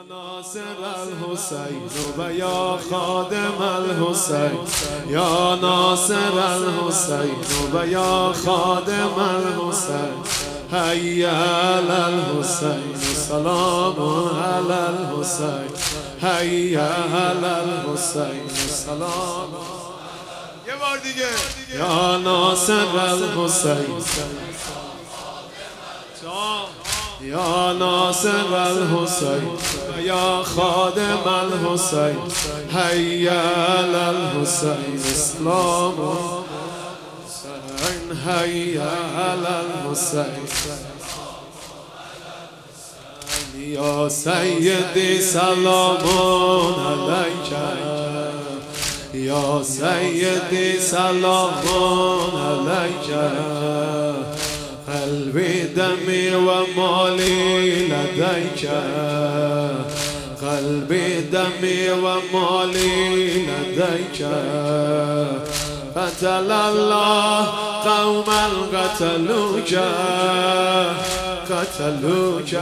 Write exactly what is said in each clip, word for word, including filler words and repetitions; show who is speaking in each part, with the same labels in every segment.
Speaker 1: ناصر الحسین و یا خادم الحسین، یا ناصر الحسین و یا خادم الحسین، حی علی الحسین سلام علی الحسین، حی علی الحسین سلام. یه بار دیگه. یا ناصر الحسین، یا ناصر الحسین و یا خادم الحسین، حی علی الحسین اسلام، حی علی الحسین. یا سیدی سلام علیک، یا سیدی سلام علیک، قلبی دمی و مالی لدیک، قلبی دمی و مالی لدیک. قتل الله قوما قتلوک، قتلوک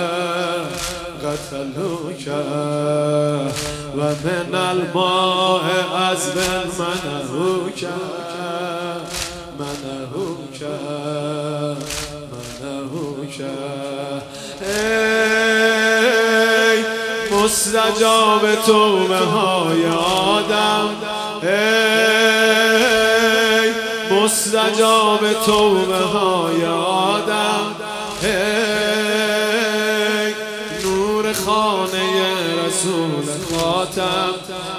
Speaker 1: قتلوک و من الماء عذب منهوک، منهوک منهوک. ای مستجاب توبه های آدم، ای مستجاب توبه های آدم، ای نور خانه رسول خاتم،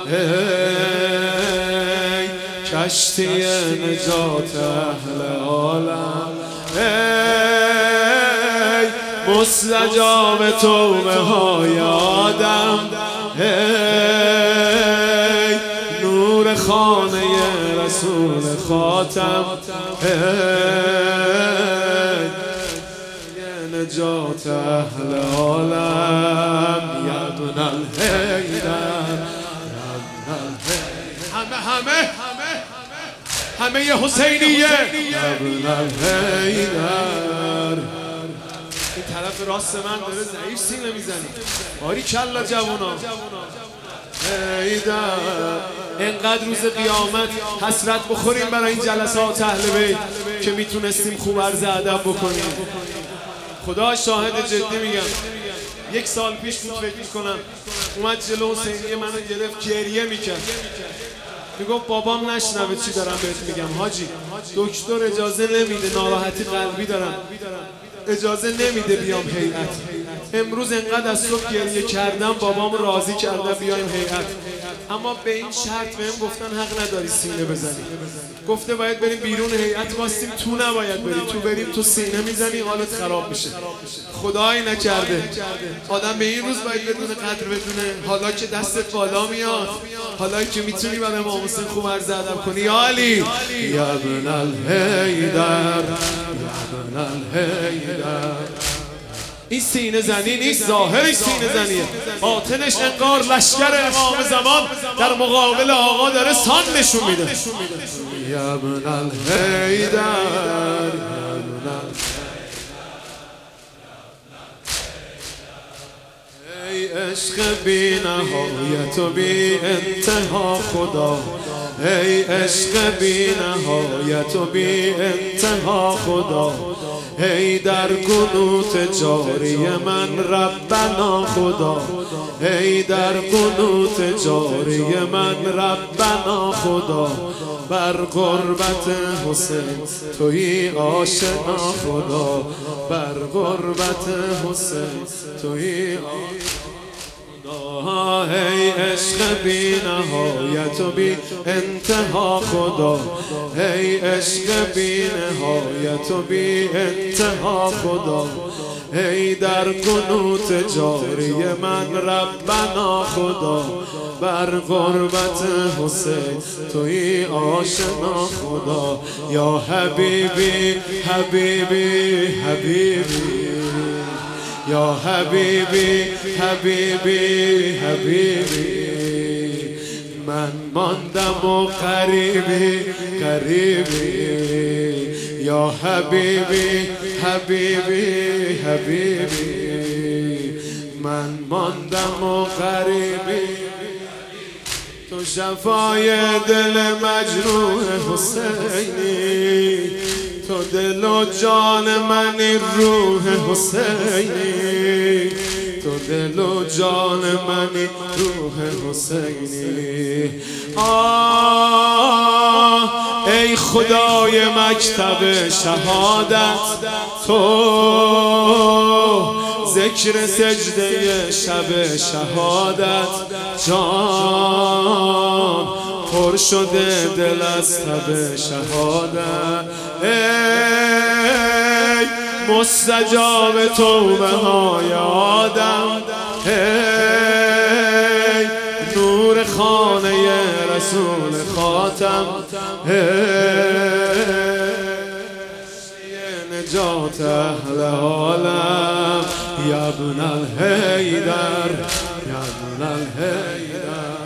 Speaker 1: ای کشتی نجات اهل عالم، ای مستجاب توبه های آدم، ای نور خانه رسول خاتم، ای نجات اهل عالم. یا ابن الحیدر، همه همه همه یه حسینیه. ابن الحیدر. این طرف راست من داره ضعیف سینه میزنی. باری کلا جوانا. حیدر. اینقدر روز قیامت حسرت بخوریم برای این جلسات اهل بیت که میتونستیم خوب عرض ادب بکنیم. خدا شاهد جدی میگم، یک سال پیش بود فکر میکنم اومد جلو حسینیه منو گرفت گریه میکرد، میگفت بابام نشنوه چی دارم بهت میگم حاجی، دکتر اجازه نمیده، ناراحتی قلبی دارم، اجازه نمیده بیام هیئت. امروز انقدر از صبح گریه کردم بابام راضی کردم بیایم هیئت، اما به این شرط بهم گفتن حق نداری سینه بزنی، گفته باید بریم بیرون هیئت باستیم، تو نباید بری، تو بریم تو سینه میزنی حالت خراب میشه. خدایی نکرده آدم به این روز باید بدون قدر بدونه، حالا که دستت بالا میاد، حالا که میتونی برای امام حسین خوب عرض ادب کنی. یا علی، یا ابن الحیدر، یا ابن الحیدر. این سینه زنی نیست، ظاهرش سینه زنیه، باطنش انگار لشکر امام زمان در مقابل آقا داره سان نشون میده. یا ابن الحیدر، ای عشق بی نهایت و بی انتها خدا، ای عشق بی نهایت و بی انتها خدا، ای در قنوت جاری من ربنا خدا، ای در قنوت جاری من ربنا خدا، بر قربت حسین تویی آشنا خدا، بر قربت حسین تویی آشنا. ای عشق بی نهایت و بی انتها خدا، ای عشق بی نهایت و بی انتها خدا، ای در قنوت جاری من ربنا خدا، بر قربت حسین تویی آشنا خدا. یا حبیبی حبیبی حبیبی، یا حبیبی حبیبی حبیبی، من ماندم و قریبی قریبی، یا حبیبی حبیبی حبیبی، من ماندم و غریبی تو شفای دل مجروح حسینی تو دل و جان منی روح حسینی تو دل و جان منی روح حسینی آه ای خدای مکتب شهادت تو ذکر سجده شب شهادت جان پر شده دل از تب شهادت ای مستجاب توبه های آدم ای نور خانه رسول خاتم ای نجات اهل عالم یا ابن الحیدر یا ابن الحیدر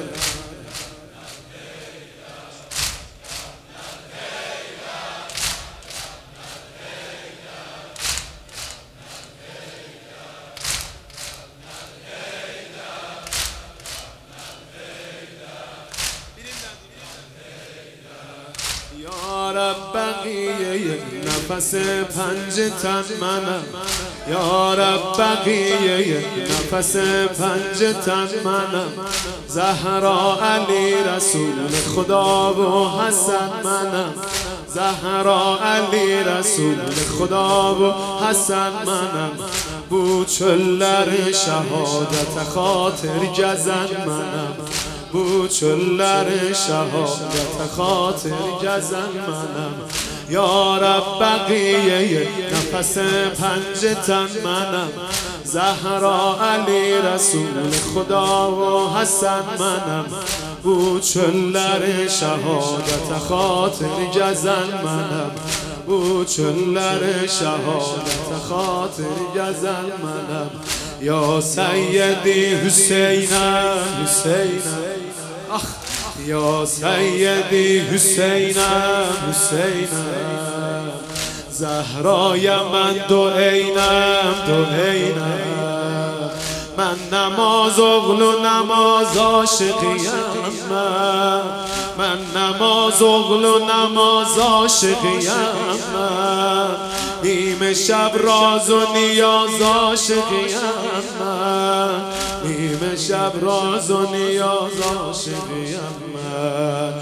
Speaker 1: یا رب بقیه نفس پنج تن منم یا رب بقیه نفس پنج تن منم زهرا علی رسول خدا و حسن منم زهرا علی رسول خدا و حسن منم بو چلر شهادت خاطر گزن منم بو چلر شهادت خاطر گزن منم یا رب بقیه نفس پنج تن منم زهرا علی رسول خدا و حسن منم بو چلر شهادت خاطر گزن منم بو چلر شهادت خاطر گزن منم یا سیدی حسینم حسینم یا سیدی حسینم حسینم زهرای من دو عینم دو عینم من نماز اغل و نماز عاشقیم من من نماز اغل و نماز عاشقیم من نیم شب راز و نیاز عاشقیم من نیم شب راز و نیاز عاشقیم من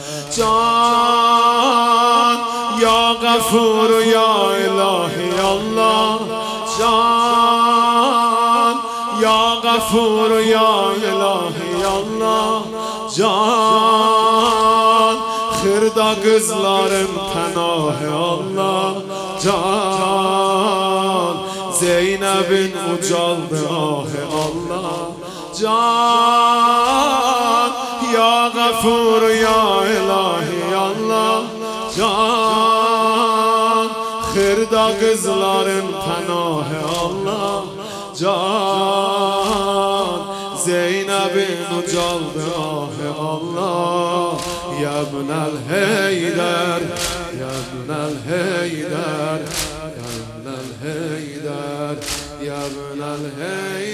Speaker 1: جان یا غفور و یا الهی الله جان یا غفور و یا الهی الله جان خردا gözlerim pənah Allah can Zeynəbin ucaldı ah Allah can ya Gafur ya ilahi Allah can xırda qızların pənahı Allah can Zeynəbin ucaldı ah Allah ya ibnel Heydər ya ibnel Heydər ya ibnel Heydər ya ibnel Heydər